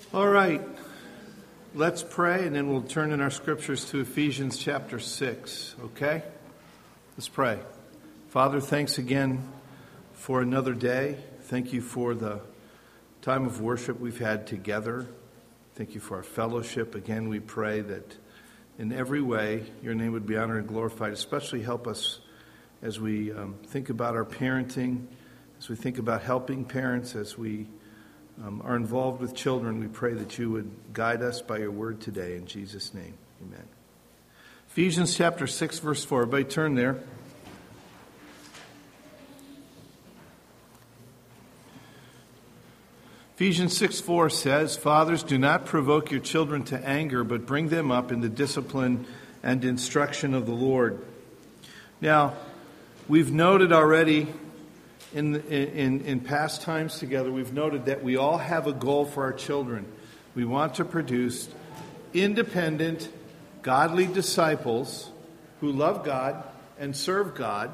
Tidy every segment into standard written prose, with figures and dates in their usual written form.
All right, let's pray, and then we'll turn in our scriptures to Ephesians chapter 6, okay? Let's pray. Father, thanks again for another day. Thank you for the time of worship we've had together. Thank you for our fellowship. Again, we pray that in every way your name would be honored and glorified. Especially help us as we think about our parenting, as we think about helping parents, as we are involved with children. We pray that you would guide us by your word today. In Jesus' name, amen. Ephesians chapter 6, verse 4. Everybody turn there. Ephesians 6:4 says, "Fathers, do not provoke your children to anger, but bring them up in the discipline and instruction of the Lord." Now, we've noted already in past times together, we've noted that we all have a goal for our children. We want to produce independent, godly disciples who love God and serve God,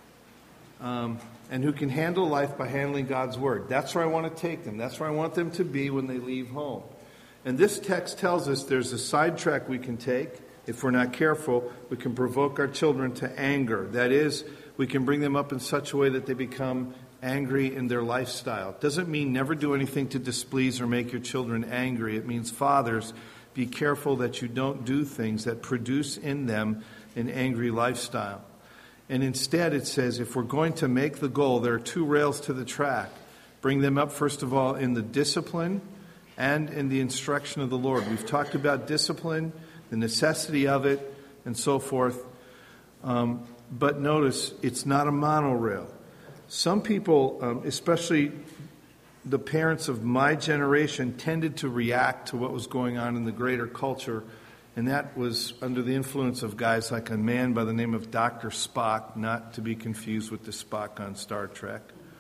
and who can handle life by handling God's word. That's where I want to take them. That's where I want them to be when they leave home. And this text tells us there's a sidetrack we can take. If we're not careful, we can provoke our children to anger. That is, we can bring them up in such a way that they become angry in their lifestyle. It doesn't mean never do anything to displease or make your children angry. It means, fathers, be careful that you don't do things that produce in them an angry lifestyle. And instead, it says, if we're going to make the goal, there are two rails to the track. Bring them up, first of all, in the discipline and in the instruction of the Lord. We've talked about discipline, the necessity of it, and so forth. But notice, it's not a monorail. Some people, especially the parents of my generation, tended to react to what was going on in the greater culture. And that was under the influence of guys like a man by the name of Dr. Spock, not to be confused with the Spock on Star Trek.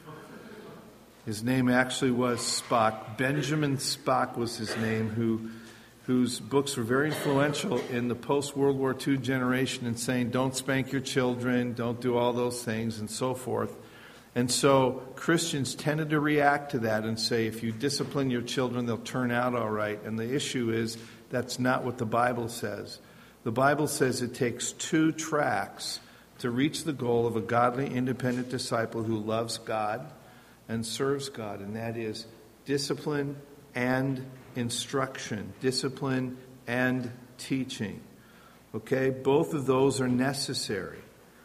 His name actually was Spock. Benjamin Spock was his name, whose books were very influential in the post-World War II generation in saying, don't spank your children, don't do all those things, and so forth. And so Christians tended to react to that and say, if you discipline your children, they'll turn out all right. And the issue is, that's not what the Bible says. The Bible says it takes two tracks to reach the goal of a godly, independent disciple who loves God and serves God, and that is discipline and instruction, discipline and teaching. Okay? Both of those are necessary,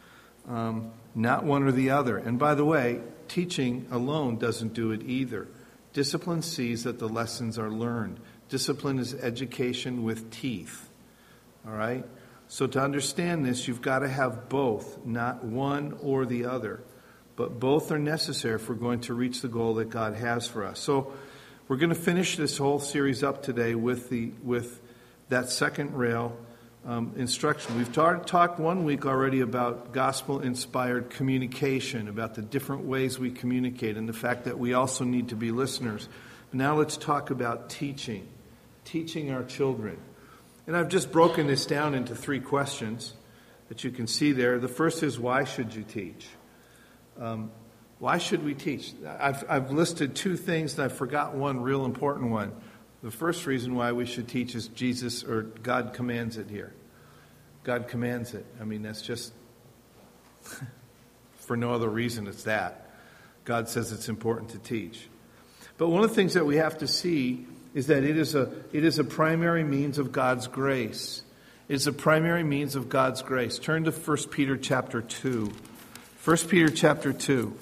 not one or the other. And by the way, teaching alone doesn't do it either. Discipline sees that the lessons are learned. Discipline is education with teeth, all right? So to understand this, you've got to have both, not one or the other. But both are necessary if we're going to reach the goal that God has for us. So we're going to finish this whole series up today with that second rail, instruction. We've talked 1 week already about gospel-inspired communication, about the different ways we communicate, and the fact that we also need to be listeners. Now let's talk about teaching our children. And I've just broken this down into 3 questions that you can see there. The first is, why should you teach? Why should we teach? I've listed 2 things, and I forgot one real important one. The first reason why we should teach is Jesus, or God commands it here. God commands it. I mean, that's just, for no other reason, it's that. God says it's important to teach. But one of the things that we have to see is that it is a primary means of God's grace. It is a primary means of God's grace. Turn to 1 Peter chapter 2. 1 Peter chapter 2.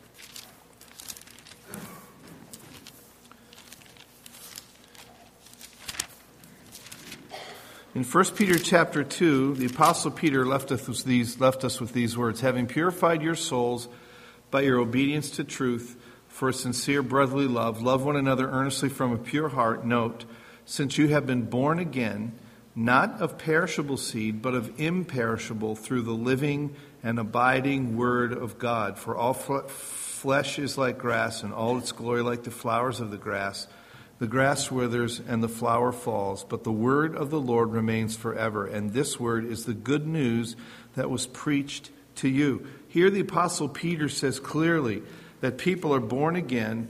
In 1 Peter chapter 2, the Apostle Peter left us with these words, having purified your souls by your obedience to truth, for a sincere brotherly love, love one another earnestly from a pure heart. Note, since you have been born again, not of perishable seed, but of imperishable, through the living and abiding word of God. For all flesh is like grass, and all its glory like the flowers of the grass. The grass withers and the flower falls, but the word of the Lord remains forever. And this word is the good news that was preached to you. Here the Apostle Peter says clearly that people are born again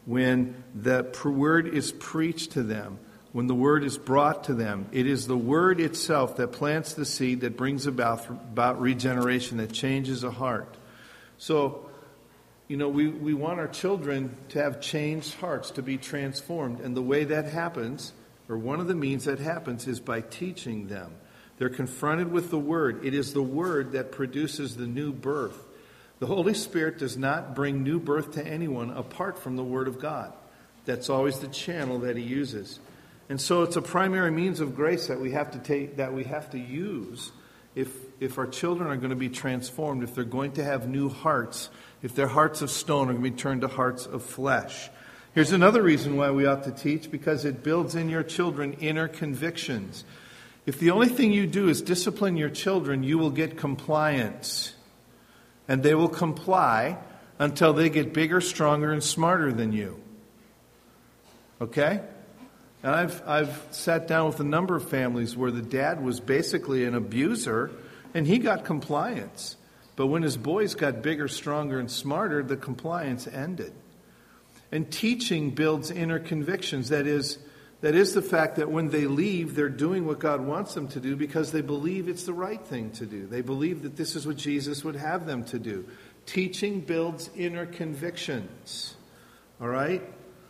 when the word is preached to them, when the word is brought to them. It is the word itself that plants the seed that brings about regeneration, that changes a heart. So, we want our children to have changed hearts, to be transformed. And the way that happens, or one of the means that happens, is by teaching them. They're confronted with the Word. It is the Word that produces the new birth. The Holy Spirit does not bring new birth to anyone apart from the Word of God. That's always the channel that He uses. And so it's a primary means of grace that we have to use if our children are going to be transformed, if they're going to have new hearts, if their hearts of stone are going to be turned to hearts of flesh. Here's another reason why we ought to teach, because it builds in your children inner convictions. If the only thing you do is discipline your children, you will get compliance. And they will comply until they get bigger, stronger, and smarter than you. Okay? And I've sat down with a number of families where the dad was basically an abuser, and he got compliance. But when his boys got bigger, stronger, and smarter, the compliance ended. And teaching builds inner convictions. That is the fact that when they leave, they're doing what God wants them to do because they believe it's the right thing to do. They believe that this is what Jesus would have them to do. Teaching builds inner convictions. All right?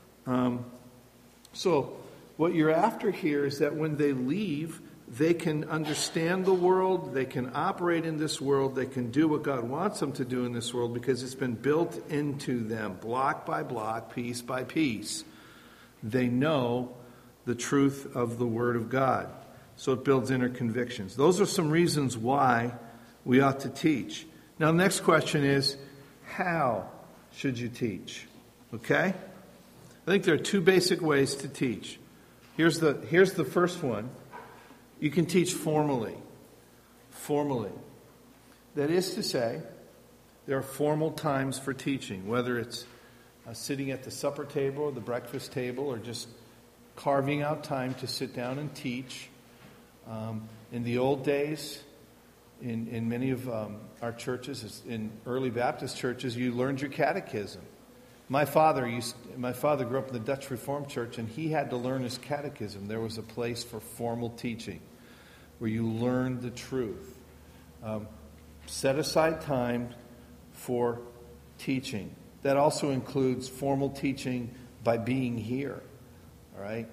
So what you're after here is that when they leave, they can understand the world, they can operate in this world, they can do what God wants them to do in this world because it's been built into them, block by block, piece by piece. They know the truth of the Word of God. So it builds inner convictions. Those are some reasons why we ought to teach. Now, the next question is, how should you teach? Okay? I think there are two basic ways to teach. Here's the first one. You can teach formally. Formally. That is to say, there are formal times for teaching, whether it's sitting at the supper table or the breakfast table or just carving out time to sit down and teach. In the old days, in many of our churches, in early Baptist churches, you learned your catechism. My father grew up in the Dutch Reformed Church, and he had to learn his catechism. There was a place for formal teaching where you learned the truth. Set aside time for teaching. That also includes formal teaching by being here. All right?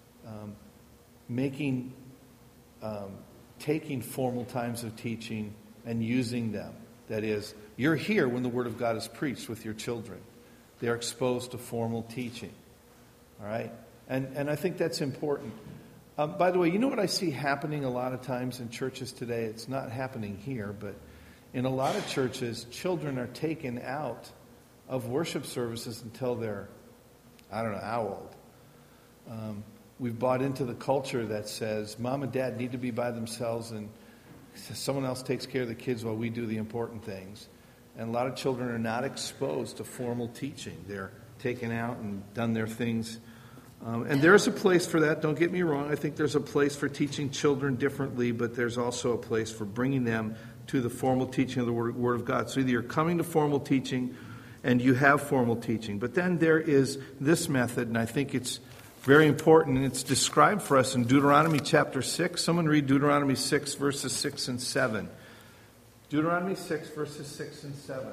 Taking formal times of teaching and using them. That is, you're here when the Word of God is preached with your children. They're exposed to formal teaching. All right? And I think that's important. By the way, you know what I see happening a lot of times in churches today? It's not happening here, but in a lot of churches, children are taken out of worship services until they're, I don't know how old. We've bought into the culture that says mom and dad need to be by themselves and someone else takes care of the kids while we do the important things. And a lot of children are not exposed to formal teaching. They're taken out and done their things. And there's a place for that. Don't get me wrong. I think there's a place for teaching children differently, but there's also a place for bringing them to the formal teaching of the Word of God. So either you're coming to formal teaching and you have formal teaching. But then there is this method, and I think it's very important, and it's described for us in Deuteronomy chapter 6. Someone read Deuteronomy 6, verses 6 and 7. Deuteronomy 6, verses 6 and 7.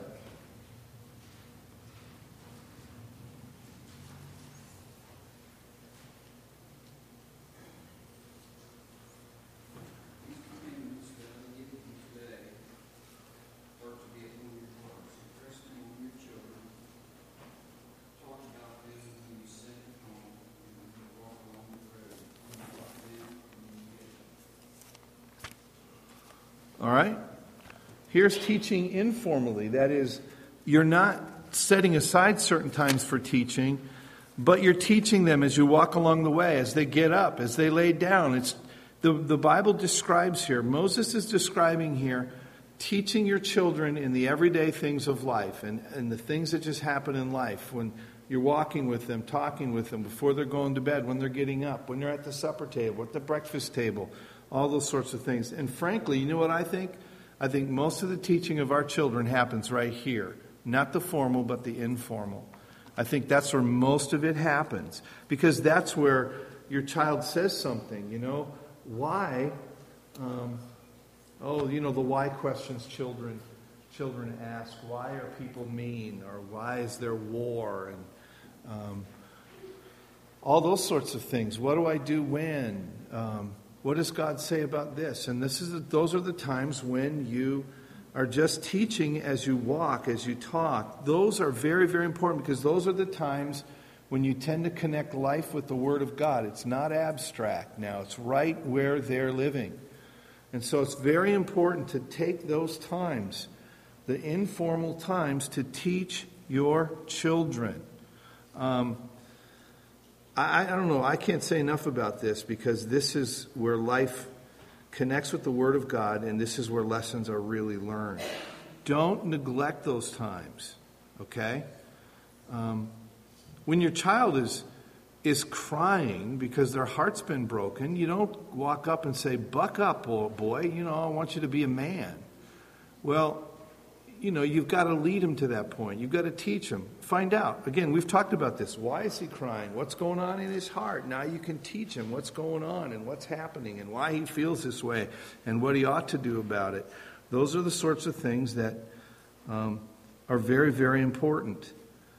All right? Here's teaching informally. That is, you're not setting aside certain times for teaching, but you're teaching them as you walk along the way, as they get up, as they lay down. It's the Bible describes here, Moses is describing here, teaching your children in the everyday things of life and the things that just happen in life when you're walking with them, talking with them, before they're going to bed, when they're getting up, when they're at the supper table, at the breakfast table, all those sorts of things. And frankly, you know what I think? I think most of the teaching of our children happens right here. Not the formal, but the informal. I think that's where most of it happens, because that's where your child says something, why, the why questions children ask. Why are people mean? Or why is there war? And all those sorts of things. What do I do when? What does God say about this? And those are the times when you are just teaching as you walk, as you talk. Those are very, very important, because those are the times when you tend to connect life with the Word of God. It's not abstract now. It's right where they're living. And so it's very important to take those times, the informal times, to teach your children. I don't know. I can't say enough about this, because this is where life connects with the Word of God, and this is where lessons are really learned. Don't neglect those times, okay? When your child is crying because their heart's been broken, you don't walk up and say, "Buck up, boy, I want you to be a man." Well, you've got to lead him to that point. You've got to teach him. Find out. Again, we've talked about this. Why is he crying? What's going on in his heart? Now you can teach him what's going on and what's happening and why he feels this way and what he ought to do about it. Those are the sorts of things that are very, very important.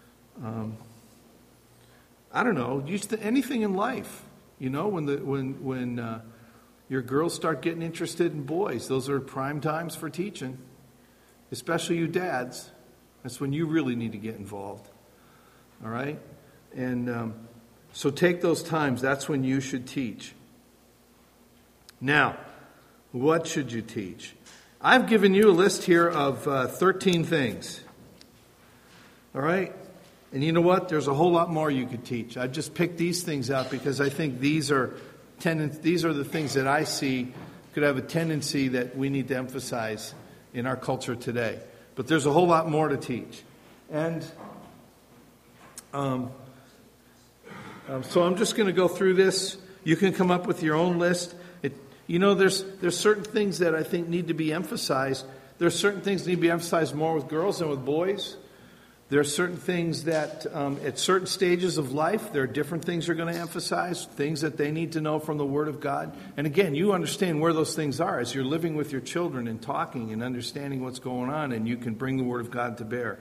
I don't know, anything in life. When your girls start getting interested in boys, those are prime times for teaching. Especially you dads. That's when you really need to get involved. All right? And so take those times. That's when you should teach. Now, what should you teach? I've given you a list here of 13 things. All right? And you know what? There's a whole lot more you could teach. I've just picked these things out because I think these are the things that I see could have a tendency that we need to emphasize in our culture today. But there's a whole lot more to teach. And so I'm just going to go through this. You can come up with your own list. There's certain things that I think need to be emphasized. There's certain things that need to be emphasized more with girls than with boys. There are certain things that at certain stages of life, there are different things you're going to emphasize, things that they need to know from the Word of God. And again, you understand where those things are as you're living with your children and talking and understanding what's going on, and you can bring the Word of God to bear.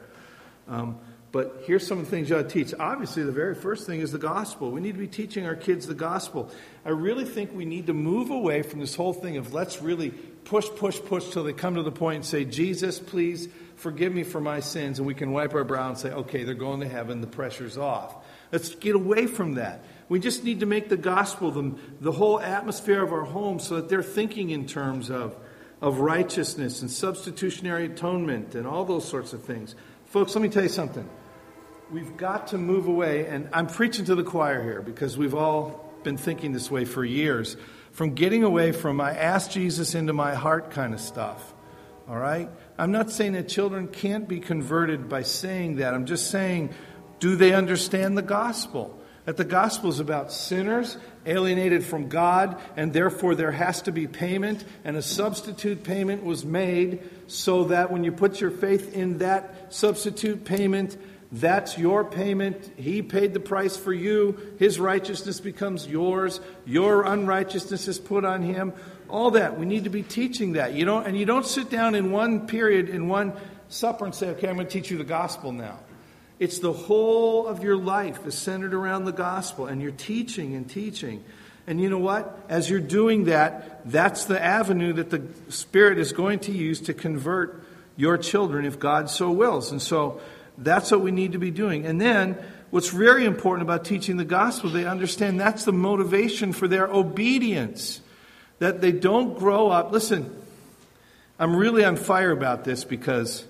But here's some of the things you ought to teach. Obviously, the very first thing is the gospel. We need to be teaching our kids the gospel. I really think we need to move away from this whole thing of let's really push till they come to the point and say, "Jesus, please forgive me for my sins," and we can wipe our brow and say, "Okay, they're going to heaven, the pressure's off." Let's get away from that. We just need to make the gospel the whole atmosphere of our home so that they're thinking in terms of righteousness and substitutionary atonement and all those sorts of things. Folks, let me tell you something. We've got to move away, and I'm preaching to the choir here because we've all been thinking this way for years, from getting away from I ask Jesus into my heart kind of stuff. All right? I'm not saying that children can't be converted by saying that. I'm just saying, do they understand the gospel? That the gospel is about sinners alienated from God, and therefore there has to be payment, and a substitute payment was made so that when you put your faith in that substitute payment, that's your payment. He paid the price for you. His righteousness becomes yours. Your unrighteousness is put on him. All that. We need to be teaching that. You don't sit down in one period, in one supper and say, "Okay, I'm going to teach you the gospel now." It's the whole of your life is centered around the gospel, and you're teaching and teaching. And you know what? As you're doing that, that's the avenue that the Spirit is going to use to convert your children if God so wills. And so that's what we need to be doing. And then what's very important about teaching the gospel, they understand that's the motivation for their obedience. That they don't grow up. Listen, I'm really on fire about this because,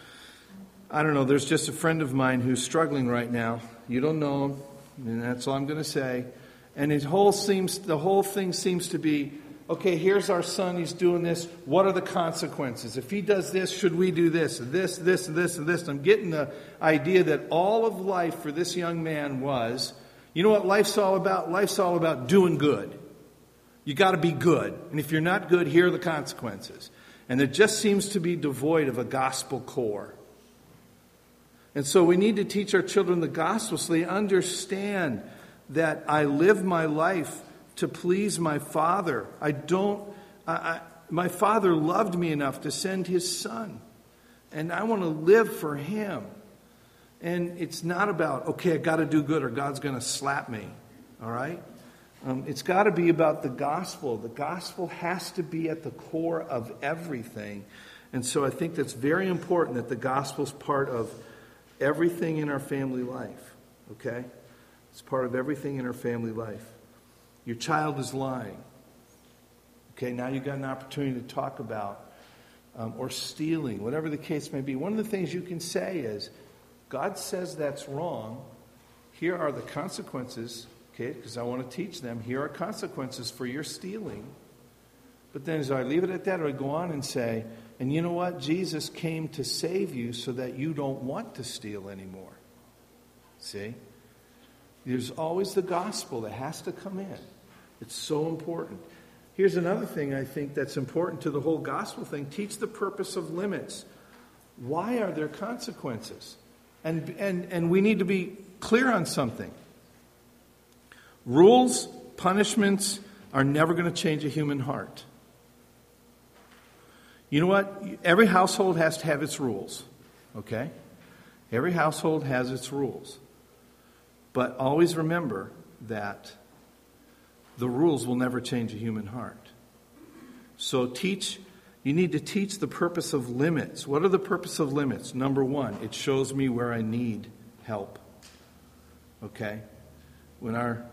I don't know, there's just a friend of mine who's struggling right now. You don't know him, and that's all I'm going to say. And the whole thing seems to be, okay, here's our son, he's doing this. What are the consequences? If he does this, should we do this? This, and this. I'm getting the idea that all of life for this young man was, you know what life's all about? Life's all about doing good. You got to be good. And if you're not good, here are the consequences. And it just seems to be devoid of a gospel core. And so we need to teach our children the gospel so they understand that I live my life to please my Father. My Father loved me enough to send His Son. And I want to live for Him. And it's not about, okay, I got to do good or God's going to slap me. All right? It's got to be about the gospel. The gospel has to be at the core of everything. And so I think that's very important that the gospel's part of everything in our family life. Okay? It's part of everything in our family life. Your child is lying. Okay, now you've got an opportunity to talk about or stealing, whatever the case may be. One of the things you can say is, God says that's wrong. Here are the consequences, okay, because I want to teach them. Here are consequences for your stealing. But then as I leave it at that, or I go on and say, and you know what? Jesus came to save you so that you don't want to steal anymore. See? There's always the gospel that has to come in. It's so important. Here's another thing I think that's important to the whole gospel thing. Teach the purpose of limits. Why are there consequences? And we need to be clear on something. Rules, punishments are never going to change a human heart. You know what? Every household has to have its rules. Okay? Every household has its rules. But always remember that the rules will never change a human heart. So you need to teach the purpose of limits. What are the purpose of limits? Number one, it shows me where I need help. Okay? When our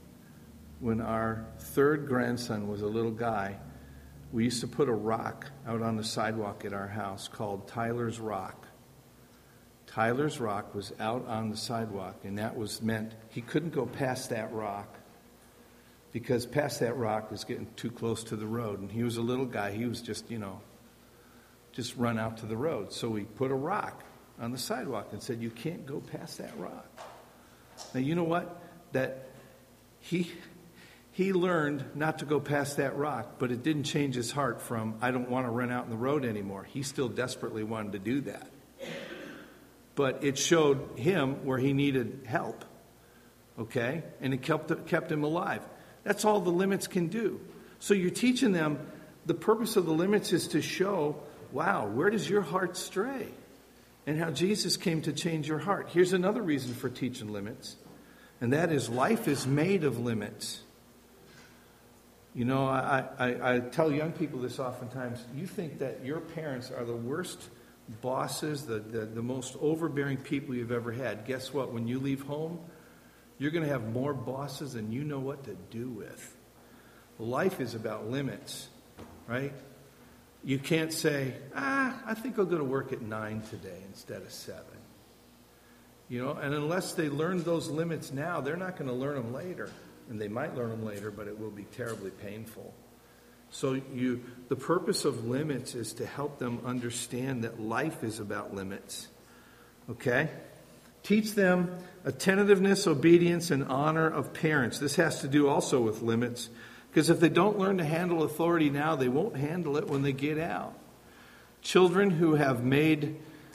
third grandson was a little guy, we used to put a rock out on the sidewalk at our house called Tyler's Rock. Tyler's Rock was out on the sidewalk, and that was meant he couldn't go past that rock because past that rock was getting too close to the road. And he was a little guy. He was just run out to the road. So we put a rock on the sidewalk and said, you can't go past that rock. Now, you know what? That he learned not to go past that rock, but it didn't change his heart from, I don't want to run out in the road anymore. He still desperately wanted to do that. But it showed him where he needed help. Okay? And it kept him alive. That's all the limits can do. So you're teaching them, the purpose of the limits is to show, wow, where does your heart stray? And how Jesus came to change your heart. Here's another reason for teaching limits. And that is life is made of limits. You know, I tell young people this oftentimes. You think that your parents are the worst bosses, the most overbearing people you've ever had. Guess what? When you leave home, you're going to have more bosses than you know what to do with. Life is about limits, right? You can't say, I think I'll go to work at 9 today instead of 7. You know, and unless they learn those limits now, they're not going to learn them later. And they might learn them later, but it will be terribly painful. So the purpose of limits is to help them understand that life is about limits. Okay? Teach them attentiveness, obedience, and honor of parents. This has to do also with limits. Because if they don't learn to handle authority now, they won't handle it when they get out. Children who have made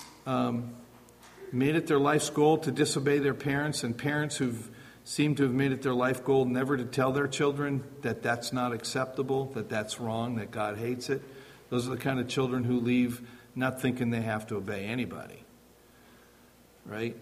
it their life's goal to disobey their parents, and parents who've seem to have made it their life goal never to tell their children that that's not acceptable, that that's wrong, that God hates it. Those are the kind of children who leave not thinking they have to obey anybody. Right?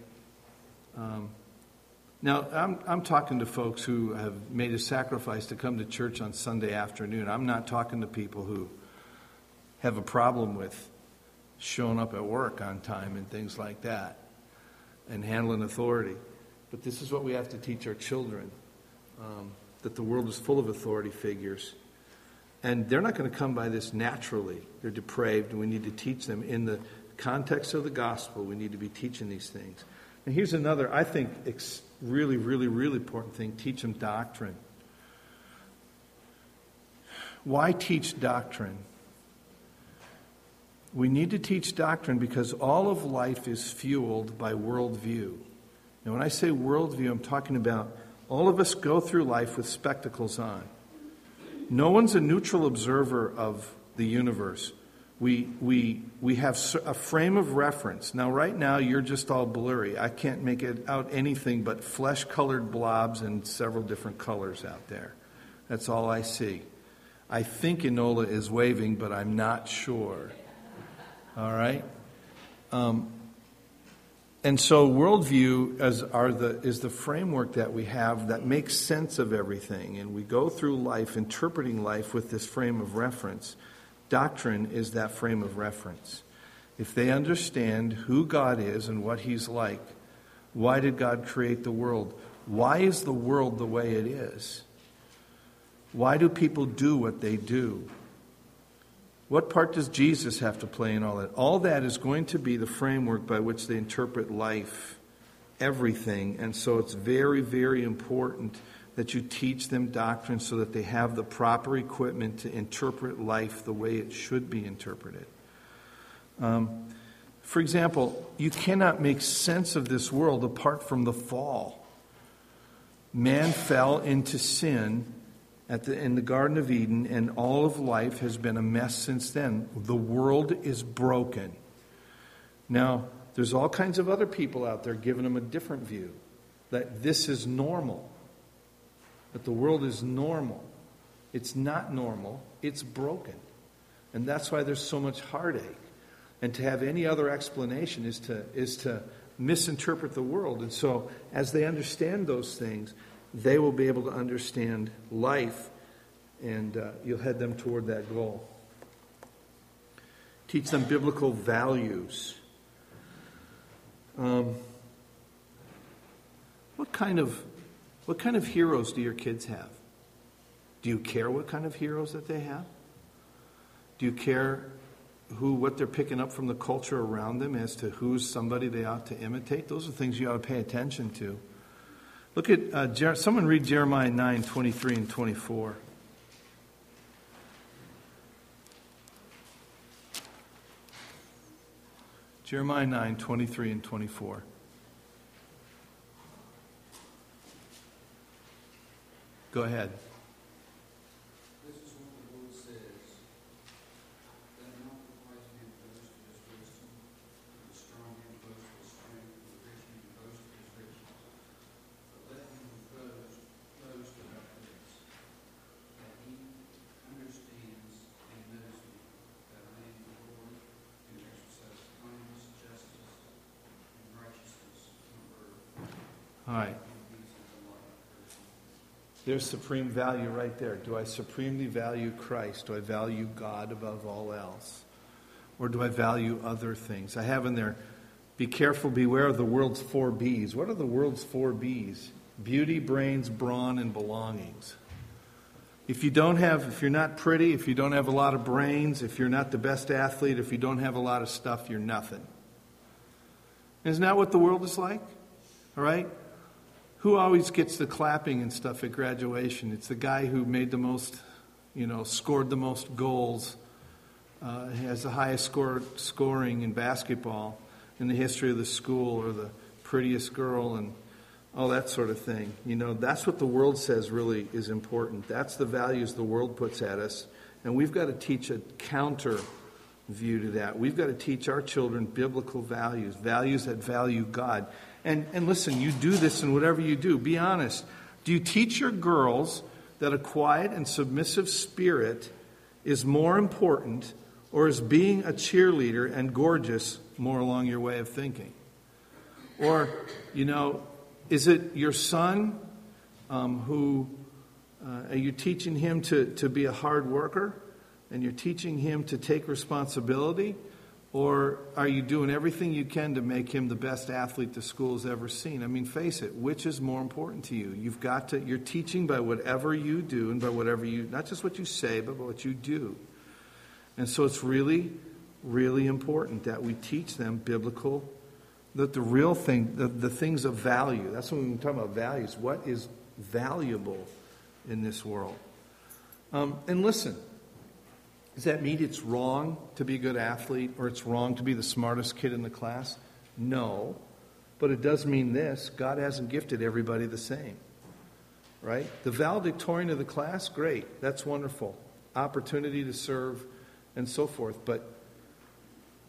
Now, I'm talking to folks who have made a sacrifice to come to church on Sunday afternoon. I'm not talking to people who have a problem with showing up at work on time and things like that and handling authority. But this is what we have to teach our children, that the world is full of authority figures. And they're not going to come by this naturally. They're depraved, and we need to teach them in the context of the gospel. We need to be teaching these things. And here's another, I think, really, really, really important thing. Teach them doctrine. Why teach doctrine? We need to teach doctrine because all of life is fueled by worldview. Now, when I say worldview, I'm talking about all of us go through life with spectacles on. No one's a neutral observer of the universe. We have a frame of reference. Now, right now, you're just all blurry. I can't make it out anything but flesh-colored blobs and several different colors out there. That's all I see. I think Enola is waving, but I'm not sure. All right? And so worldview is the framework that we have that makes sense of everything. And we go through life, interpreting life with this frame of reference. Doctrine is that frame of reference. If they understand who God is and what He's like, why did God create the world? Why is the world the way it is? Why do people do what they do? What part does Jesus have to play in all that? All that is going to be the framework by which they interpret life, everything. And so it's very, very important that you teach them doctrine so that they have the proper equipment to interpret life the way it should be interpreted. For example, you cannot make sense of this world apart from the fall. Man fell into sin in the Garden of Eden, and all of life has been a mess since then. The world is broken. Now, there's all kinds of other people out there giving them a different view, that this is normal, that the world is normal. It's not normal. It's broken. And that's why there's so much heartache. And to have any other explanation is to misinterpret the world. And so as they understand those things, they will be able to understand life, and you'll head them toward that goal. Teach them biblical values. What kind of heroes do your kids have? Do you care what kind of heroes that they have? Do you care what they're picking up from the culture around them as to who's somebody they ought to imitate? Those are things you ought to pay attention to. Look at, someone read Jeremiah 9, 23 and 24. Jeremiah 9, 23 and 24. Go ahead. This is what the Lord says. Let not the wise man boast of his wisdom, and the strong man boast of his strength, and the rich man boast of his riches. But let him who boast about this, that he understands and knows me, that I am the Lord, who exercise kindness, justice, and righteousness on earth. All right. There's supreme value right there. Do I supremely value Christ? Do I value God above all else? Or do I value other things? I have in there, be careful, beware of the world's 4 B's. What are the world's 4 B's? Beauty, brains, brawn, and belongings. If you're not pretty, if you don't have a lot of brains, if you're not the best athlete, if you don't have a lot of stuff, you're nothing. Isn't that what the world is like? All right? Who always gets the clapping and stuff at graduation? It's the guy who made the most, scored the most goals, has the highest scoring in basketball in the history of the school, or the prettiest girl, and all that sort of thing. That's what the world says really is important. That's the values the world puts at us. And we've got to teach a counter view to that. We've got to teach our children biblical values that value God. And listen, you do this in whatever you do. Be honest. Do you teach your girls that a quiet and submissive spirit is more important, or is being a cheerleader and gorgeous more along your way of thinking? Or, is it your son who are you teaching him to be a hard worker, and you're teaching him to take responsibility? Or are you doing everything you can to make him the best athlete the school's ever seen? I mean, face it, which is more important to you? You're teaching by whatever you do, and by whatever not just what you say, but by what you do. And so it's really, really important that we teach them biblical, that the real thing, the things of value. That's when we're talking about values. What is valuable in this world? And listen. Does that mean it's wrong to be a good athlete, or it's wrong to be the smartest kid in the class? No. But it does mean this: God hasn't gifted everybody the same. Right? The valedictorian of the class, great. That's wonderful. Opportunity to serve and so forth. But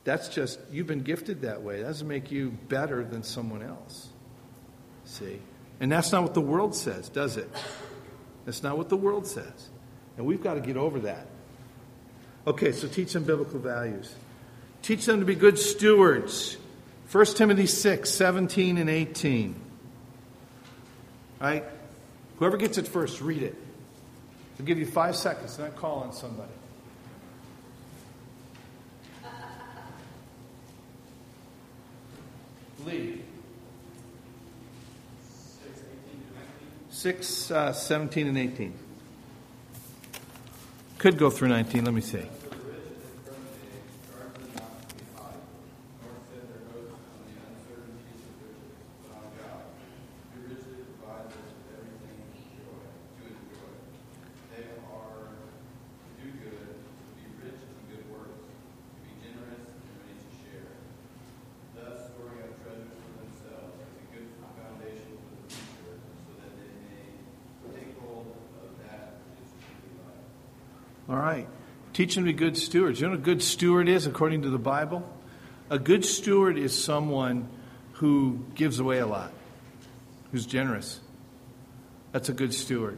That's just, you've been gifted that way. That doesn't make you better than someone else. See? And that's not what the world says, does it? That's not what the world says. And we've got to get over that. Okay, so teach them biblical values. Teach them to be good stewards. 1 Timothy 6, 17 and 18. All right? Whoever gets it first, read it. I'll give you 5 seconds, and I call on somebody. Lee. 6, 17 and 18. Could go through 19. Let me see. All right. Teach them to be good stewards. You know what a good steward is according to the Bible? A good steward is someone who gives away a lot, who's generous. That's a good steward.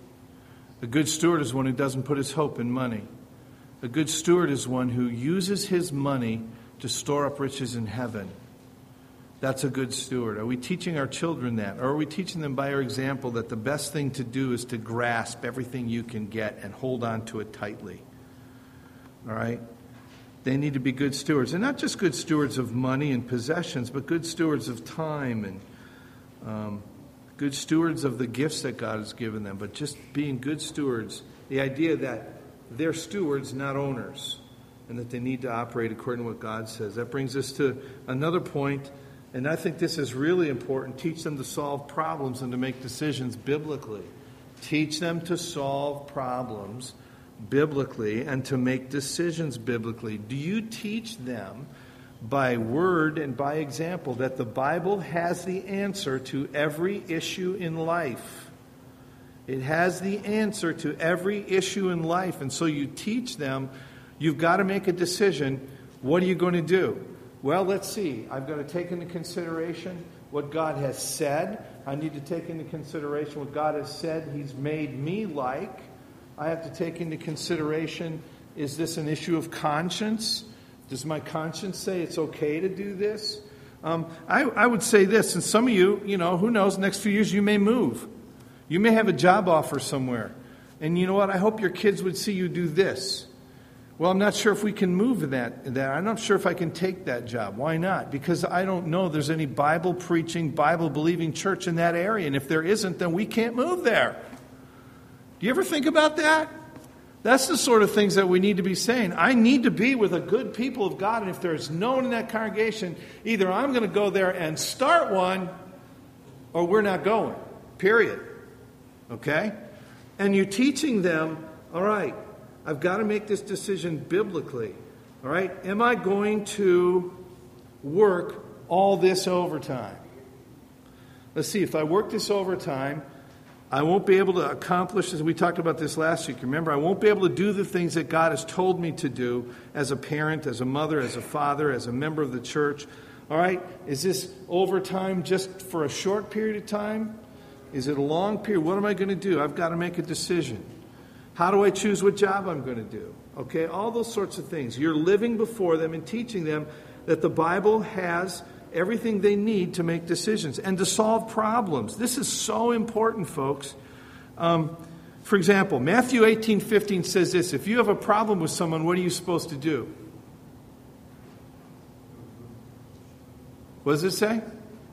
A good steward is one who doesn't put his hope in money. A good steward is one who uses his money to store up riches in heaven. That's a good steward. Are we teaching our children that? Or are we teaching them by our example that the best thing to do is to grasp everything you can get and hold on to it tightly? All right? They need to be good stewards. And not just good stewards of money and possessions, but good stewards of time and good stewards of the gifts that God has given them. But just being good stewards, the idea that they're stewards, not owners, and that they need to operate according to what God says. That brings us to another point. And I think this is really important. Teach them to solve problems and to make decisions biblically. Teach them to solve problems biblically and to make decisions biblically. Do you teach them by word and by example that the Bible has the answer to every issue in life? It has the answer to every issue in life. And so you teach them, you've got to make a decision. What are you going to do? Well, let's see. I've got to take into consideration what God has said. I need to take into consideration what God has said He's made me like. I have to take into consideration, is this an issue of conscience? Does my conscience say it's okay to do this? I would say this, and some of you, who knows, next few years you may move. You may have a job offer somewhere. And you know what? I hope your kids would see you do this. Well, I'm not sure if we can move that. I'm not sure if I can take that job. Why not? Because I don't know there's any Bible-preaching, Bible-believing church in that area. And if there isn't, then we can't move there. Do you ever think about that? That's the sort of things that we need to be saying. I need to be with a good people of God. And if there's no one in that congregation, either I'm going to go there and start one, or we're not going. Period. Okay? And you're teaching them, all right, I've got to make this decision biblically. All right? Am I going to work all this overtime? Let's see, if I work this overtime, I won't be able to accomplish, as we talked about this last week. Remember, I won't be able to do the things that God has told me to do as a parent, as a mother, as a father, as a member of the church. All right? Is this overtime just for a short period of time? Is it a long period? What am I going to do? I've got to make a decision. How do I choose what job I'm going to do? Okay, all those sorts of things. You're living before them and teaching them that the Bible has everything they need to make decisions and to solve problems. This is so important, folks. For example, Matthew 18:15 says this: if you have a problem with someone, what are you supposed to do? What does it say?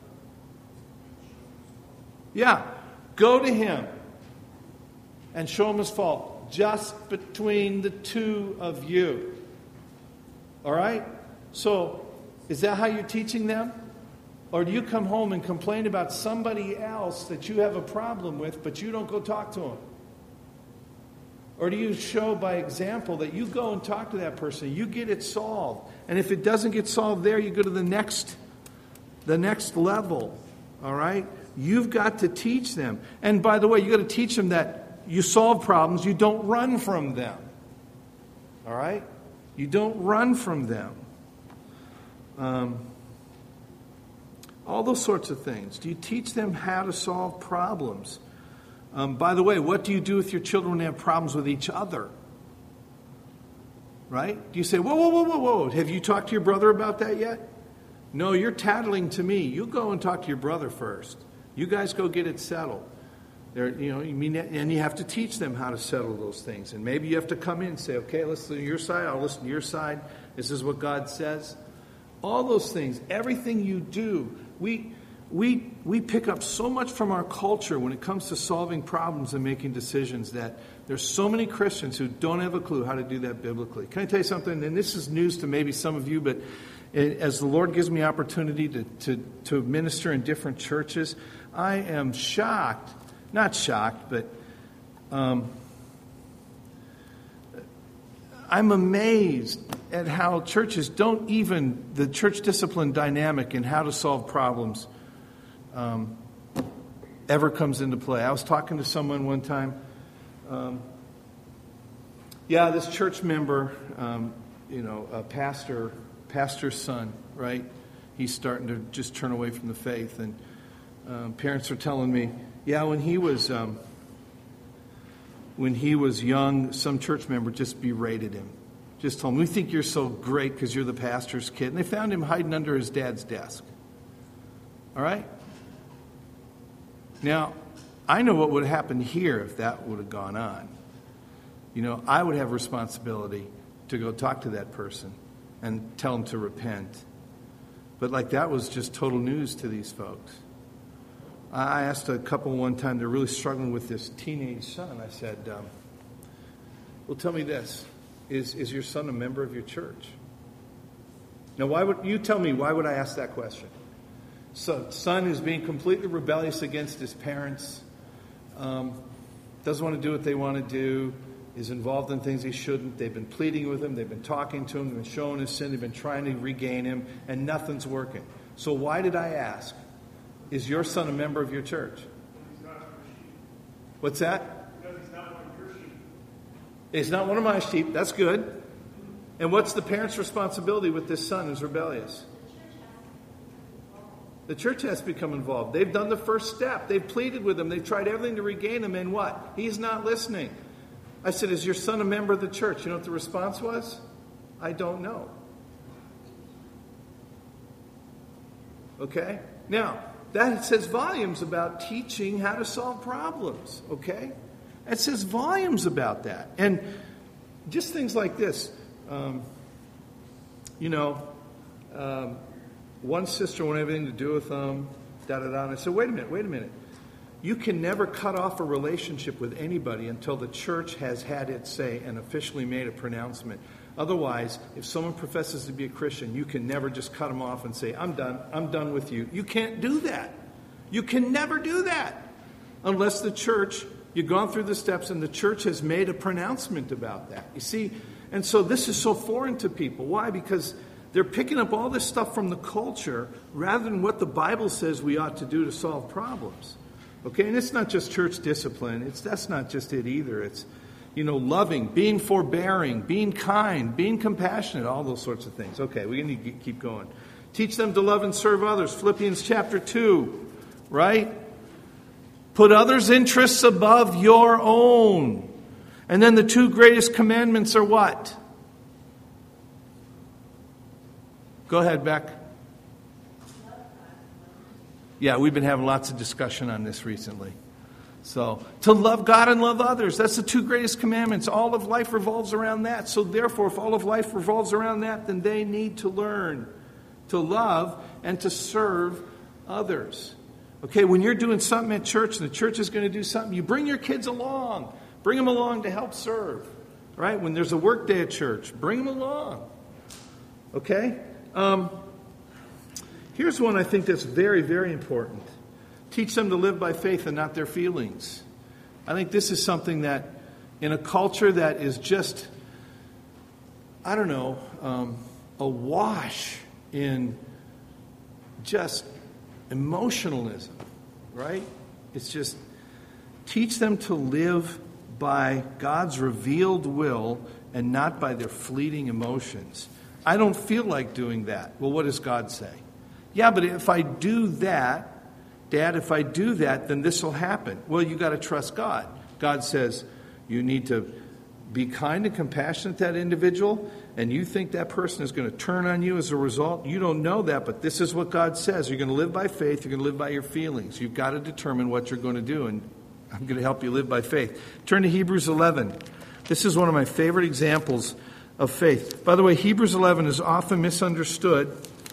Yeah, go to him and show him his fault, just between the two of you. All right? So, is that how you're teaching them? Or do you come home and complain about somebody else that you have a problem with, but you don't go talk to them? Or do you show by example that you go and talk to that person, you get it solved, and if it doesn't get solved there, you go to the next level. All right? You've got to teach them. And by the way, you've got to teach them that you solve problems, you don't run from them. All right? You don't run from them. All those sorts of things. Do you teach them how to solve problems? By the way, what do you do with your children when they have problems with each other? Right? Do you say, whoa, whoa, whoa, whoa, whoa, have you talked to your brother about that yet? No, you're tattling to me. You go and talk to your brother first. You guys go get it settled. And you have to teach them how to settle those things. And maybe you have to come in and say, okay, listen to your side, I'll listen to your side. This is what God says. All those things, everything you do, we pick up so much from our culture when it comes to solving problems and making decisions that there's so many Christians who don't have a clue how to do that biblically. Can I tell you something? And this is news to maybe some of you, but as the Lord gives me opportunity to minister in different churches, I am shocked, not shocked, but I'm amazed at how churches don't even, the church discipline dynamic and how to solve problems ever comes into play. I was talking to someone one time. This church member, a pastor's son, right? He's starting to just turn away from the faith. And parents are telling me, when he was young, some church member just berated him. Just told him, we think you're so great because you're the pastor's kid. And they found him hiding under his dad's desk. All right? Now, I know what would have happened here if that would have gone on. I would have responsibility to go talk to that person and tell them to repent. But that was just total news to these folks. I asked a couple one time, they're really struggling with this teenage son. I said, well, tell me this. Is your son a member of your church? Now, why would I ask that question? So, son is being completely rebellious against his parents, doesn't want to do what they want to do, is involved in things he shouldn't. They've been pleading with him, they've been talking to him, they've been showing his sin, they've been trying to regain him, and nothing's working. So why did I ask? Is your son a member of your church? What's that? Because he's not one of your sheep. He's not one of my sheep. That's good. And what's the parent's responsibility with this son who's rebellious? The church has to become involved. They've done the first step. They've pleaded with him. They've tried everything to regain him. And what? He's not listening. I said, is your son a member of the church? You know what the response was? I don't know. Okay? Now, that says volumes about teaching how to solve problems. Okay? It says volumes about that. And just things like this. One sister won't have anything to do with them, da-da-da. And I said, wait a minute. You can never cut off a relationship with anybody until the church has had its say and officially made a pronouncement. Otherwise, if someone professes to be a Christian, you can never just cut them off and say, I'm done with you. You can't do that. You can never do that unless the church, you've gone through the steps and the church has made a pronouncement about that. You see, and so this is so foreign to people. Why? Because they're picking up all this stuff from the culture rather than what the Bible says we ought to do to solve problems. Okay, and it's not just church discipline. That's not just it either. It's, loving, being forbearing, being kind, being compassionate, all those sorts of things. Okay, we need to keep going. Teach them to love and serve others. Philippians chapter 2, right? Put others' interests above your own. And then the two greatest commandments are what? Go ahead, Beck. Yeah, we've been having lots of discussion on this recently. So, to love God and love others, that's the two greatest commandments. All of life revolves around that. So therefore, if all of life revolves around that, then they need to learn to love and to serve others. Okay, when you're doing something at church and the church is going to do something, you bring your kids along. Bring them along to help serve. Right? When there's a work day at church, bring them along. Okay? Here's one I think that's very, very important. Teach them to live by faith and not their feelings. I think this is something that in a culture that is just, awash in just emotionalism, right? It's just teach them to live by God's revealed will and not by their fleeting emotions. I don't feel like doing that. Well, what does God say? Yeah, but if I do that, Dad, if I do that, then this will happen. Well, you got to trust God. God says you need to be kind and compassionate to that individual, and you think that person is going to turn on you as a result. You don't know that, but this is what God says. You're going to live by faith. You're going to live by your feelings. You've got to determine what you're going to do, and I'm going to help you live by faith. Turn to Hebrews 11. This is one of my favorite examples of faith. By the way, Hebrews 11 is often misunderstood.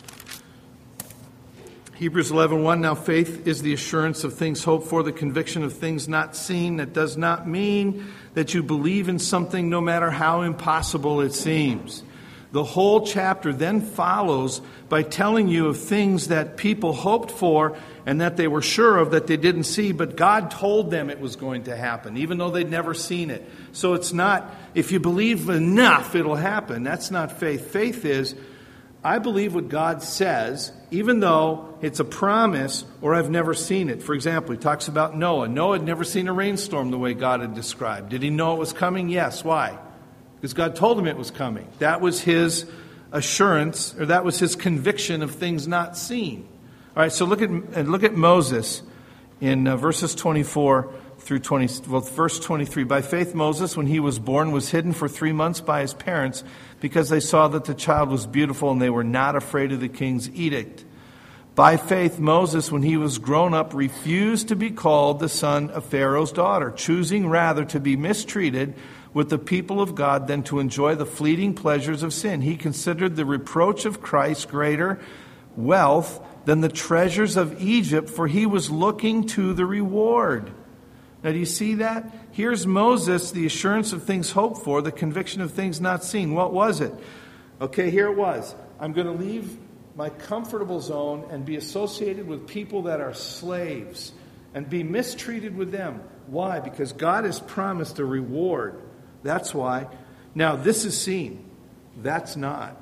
Hebrews 11:1, now faith is the assurance of things hoped for, the conviction of things not seen. That does not mean that you believe in something no matter how impossible it seems. The whole chapter then follows by telling you of things that people hoped for and that they were sure of that they didn't see, but God told them it was going to happen, even though they'd never seen it. So it's not, if you believe enough, it'll happen. That's not faith. Faith is, I believe what God says, even though it's a promise or I've never seen it. For example, he talks about Noah. Noah had never seen a rainstorm the way God had described. Did he know it was coming? Yes. Why? Because God told him it was coming. That was his assurance, or that was his conviction of things not seen. All right, so look at Moses in verses 24 through verse 23. By faith, Moses, when he was born, was hidden for 3 months by his parents because they saw that the child was beautiful and they were not afraid of the king's edict. By faith, Moses, when he was grown up, refused to be called the son of Pharaoh's daughter, choosing rather to be mistreated with the people of God than to enjoy the fleeting pleasures of sin. He considered the reproach of Christ greater wealth than the treasures of Egypt, for he was looking to the reward. Now, do you see that? Here's Moses, the assurance of things hoped for, the conviction of things not seen. What was it? Okay, here it was. I'm going to leave my comfortable zone and be associated with people that are slaves and be mistreated with them. Why? Because God has promised a reward. That's why. Now, this is seen. That's not.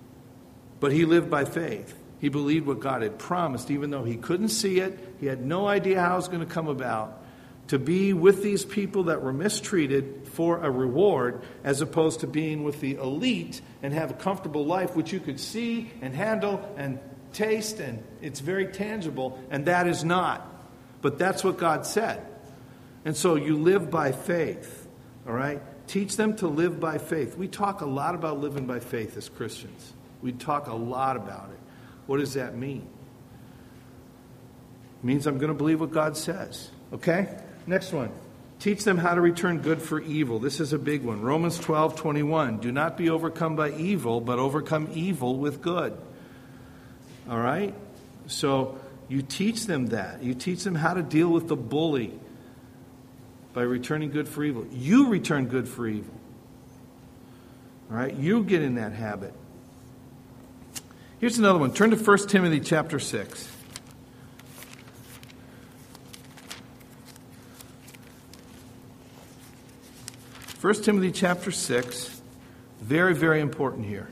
But he lived by faith. He believed what God had promised, even though he couldn't see it. He had no idea how it was going to come about. To be with these people that were mistreated for a reward, as opposed to being with the elite and have a comfortable life, which you could see and handle and taste, and it's very tangible, and that is not. But that's what God said. And so you live by faith, all right? Teach them to live by faith. We talk a lot about living by faith as Christians. We talk a lot about it. What does that mean? It means I'm going to believe what God says, okay? Next one. Teach them how to return good for evil. This is a big one. Romans 12:21. Do not be overcome by evil, but overcome evil with good. All right? So you teach them that. You teach them how to deal with the bully by returning good for evil. You return good for evil. All right? You get in that habit. Here's another one. Turn to 1 Timothy chapter 6. 1 Timothy chapter 6, very, very important here.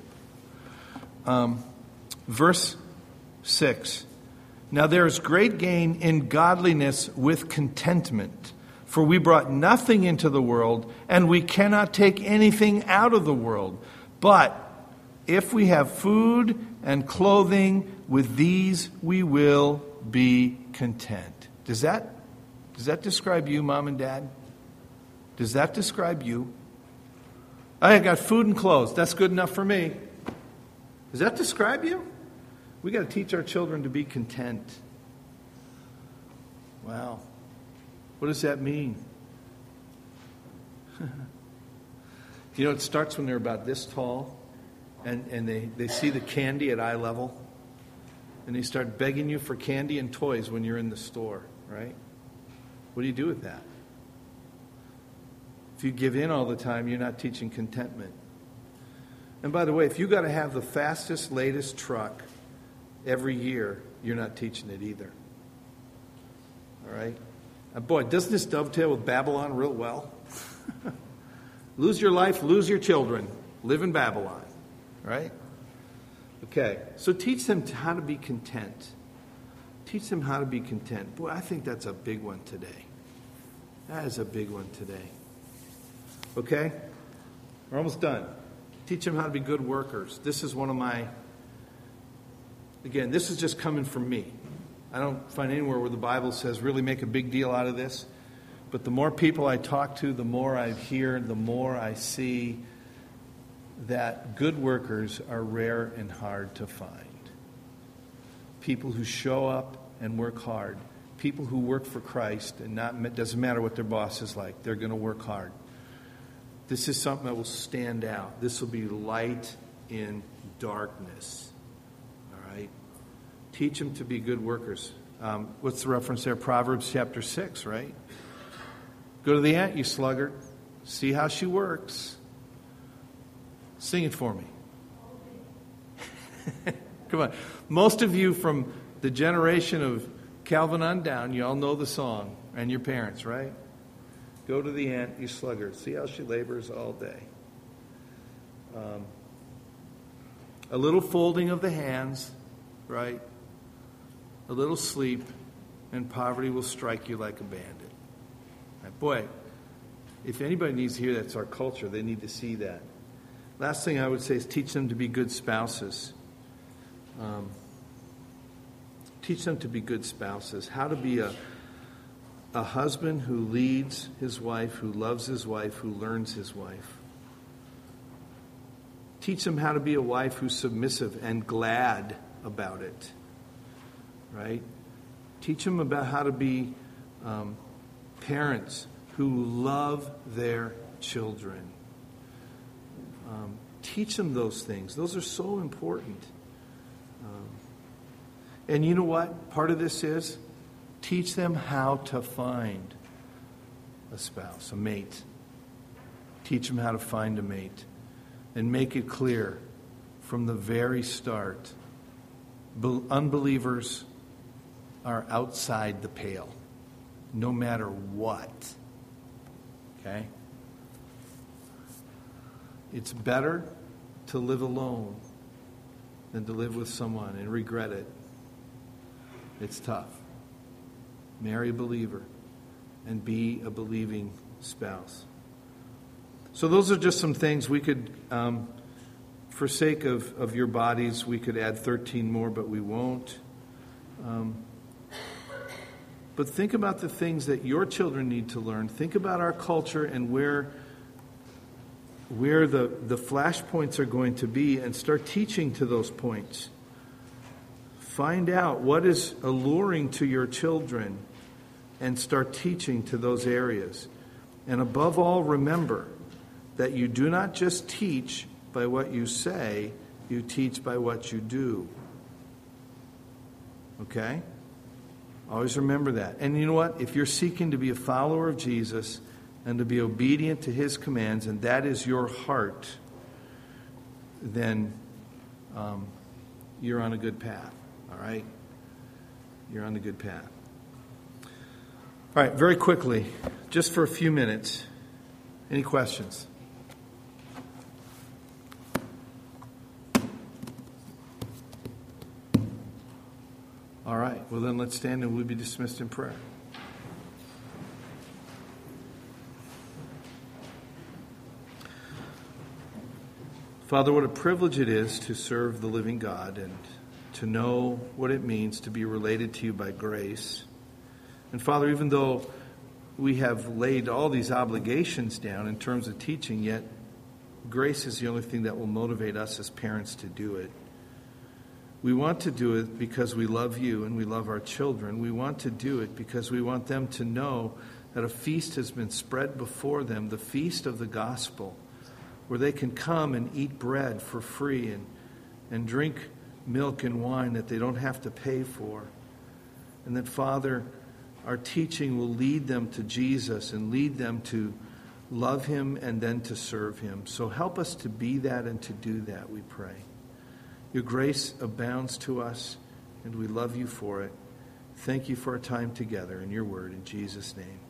Verse 6. Now there is great gain in godliness with contentment, for we brought nothing into the world, and we cannot take anything out of the world. But if we have food and clothing, with these we will be content. Does that describe you, Mom and Dad? Does that describe you? I got food and clothes. That's good enough for me. Does that describe you? We got to teach our children to be content. Wow. What does that mean? You know, it starts when they're about this tall and they see the candy at eye level and they start begging you for candy and toys when you're in the store, right? What do you do with that? If you give in all the time, you're not teaching contentment. And by the way, if you got to have the fastest, latest truck every year, you're not teaching it either. All right? And boy, doesn't this dovetail with Babylon real well? Lose your life, lose your children. Live in Babylon. Right? Okay, so teach them how to be content. Teach them how to be content. Boy, I think that's a big one today. That is a big one today. Okay? We're almost done. Teach them how to be good workers. This is one of my, again, this is just coming from me. I don't find anywhere where the Bible says really make a big deal out of this. But the more people I talk to, the more I hear, the more I see that good workers are rare and hard to find. People who show up and work hard. People who work for Christ, and it doesn't matter what their boss is like, they're going to work hard. This is something that will stand out. This will be light in darkness. All right? Teach them to be good workers. What's the reference there? Proverbs chapter 6, right? Go to the ant, you sluggard. See how she works. Sing it for me. Come on. Most of you from the generation of Calvin on down, you all know the song, and your parents, right? Go to the ant, you sluggard. See how she labors all day. A little folding of the hands, right? A little sleep, and poverty will strike you like a bandit. Right? Boy, if anybody needs to hear that's our culture, they need to see that. Last thing I would say is teach them to be good spouses. Teach them to be good spouses. How to be a husband who leads his wife, who loves his wife, who learns his wife. Teach them how to be a wife who's submissive and glad about it. Right? Teach them about how to be parents who love their children. Teach them those things. Those are so important. And you know what? Part of this is teach them how to find a spouse, a mate. Teach them how to find a mate. And make it clear from the very start, unbelievers are outside the pale, no matter what. Okay? It's better to live alone than to live with someone and regret it. It's tough. Marry a believer and be a believing spouse. So those are just some things we could, for sake of your bodies, we could add 13 more, but we won't. But think about the things that your children need to learn. Think about our culture and where the flashpoints are going to be, and start teaching to those points. Find out what is alluring to your children and start teaching to those areas. And above all, remember that you do not just teach by what you say, you teach by what you do. Okay? Always remember that. And you know what? If you're seeking to be a follower of Jesus and to be obedient to his commands, and that is your heart, then you're on a good path. All right? You're on a good path. All right, very quickly, just for a few minutes, any questions? All right, well then let's stand and we'll be dismissed in prayer. Father, what a privilege it is to serve the living God and to know what it means to be related to you by grace. And Father, even though we have laid all these obligations down in terms of teaching, yet grace is the only thing that will motivate us as parents to do it. We want to do it because we love you and we love our children. We want to do it because we want them to know that a feast has been spread before them, the feast of the gospel, where they can come and eat bread for free and drink milk and wine that they don't have to pay for. And that, Father, our teaching will lead them to Jesus and lead them to love him and then to serve him. So help us to be that and to do that, we pray. Your grace abounds to us, and we love you for it. Thank you for our time together in your word, in Jesus' name.